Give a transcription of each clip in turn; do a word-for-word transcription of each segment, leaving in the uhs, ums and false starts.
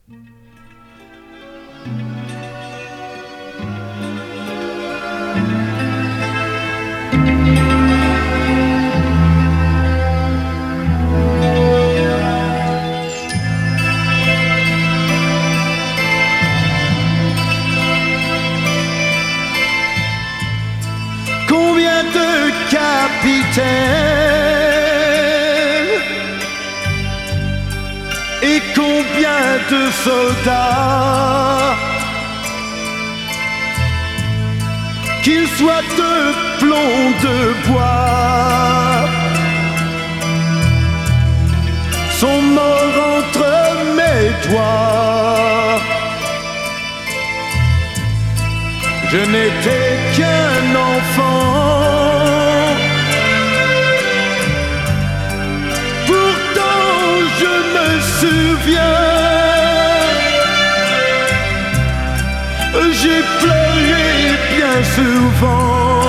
Combien de capitaines et combien de soldats, qu'ils soient de plomb, de bois, sont morts entre mes doigts. Je n'étais qu'un enfant, pourtant je me souviens, j'ai pleuré bien souvent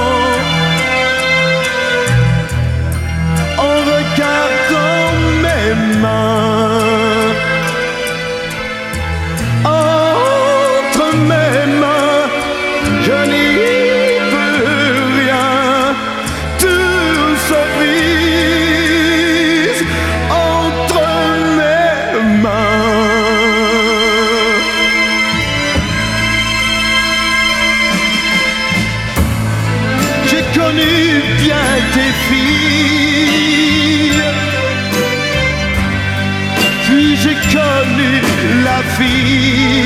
en regardant mes mains. Entre mes mains, je n'y peux rien, tout se brise entre mes mains. J'ai connu bien des filles, puis j'ai connu la vie.